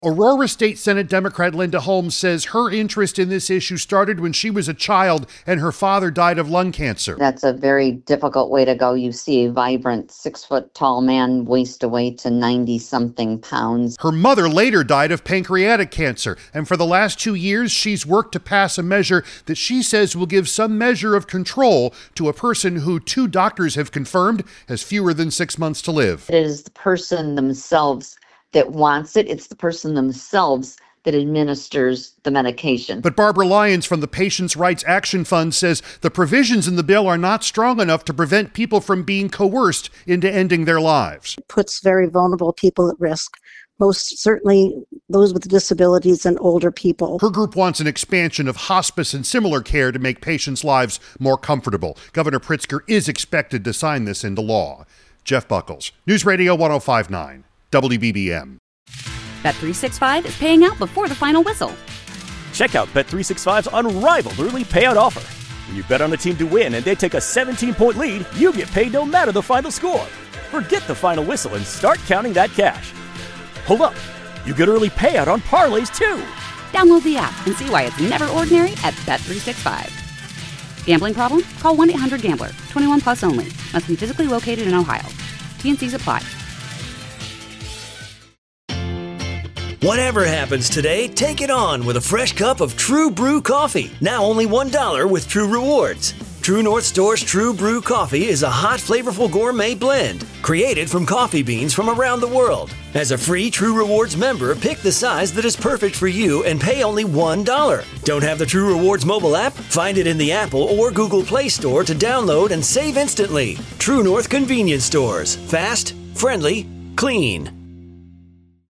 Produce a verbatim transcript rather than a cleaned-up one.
Aurora State Senate Democrat Linda Holmes says her interest in this issue started when she was a child and her father died of lung cancer. That's a very difficult way to go. You see a vibrant six-foot-tall man waste away to ninety-something pounds. Her mother later died of pancreatic cancer, and for the last two years, she's worked to pass a measure that she says will give some measure of control to a person who two doctors have confirmed has fewer than six months to live. It is the person themselves that wants it. It's the person themselves that administers the medication. But Barbara Lyons from the Patients' Rights Action Fund says the provisions in the bill are not strong enough to prevent people from being coerced into ending their lives. It puts very vulnerable people at risk, most certainly those with disabilities and older people. Her group wants an expansion of hospice and similar care to make patients' lives more comfortable. Governor Pritzker is expected to sign this into law. Jeff Buckles, News Radio one oh five point nine. W B B M. Bet three sixty-five is paying out before the final whistle. Check out Bet three sixty-five's unrivaled early payout offer. When you bet on a team to win and they take a seventeen-point lead, you get paid no matter the final score. Forget the final whistle and start counting that cash. Hold up, you get early payout on parlays too. Download the app and see why it's never ordinary at Bet three sixty-five. Gambling problem? Call one eight hundred gambler. twenty-one plus only. Must be physically located in Ohio. T and C's apply. Whatever happens today, take it on with a fresh cup of True Brew coffee. Now only one dollar with True Rewards. True North Store's True Brew coffee is a hot, flavorful gourmet blend created from coffee beans from around the world. As a free True Rewards member, pick the size that is perfect for you and pay only one dollar. Don't have the True Rewards mobile app? Find it in the Apple or Google Play Store to download and save instantly. True North Convenience Stores. Fast, friendly, clean.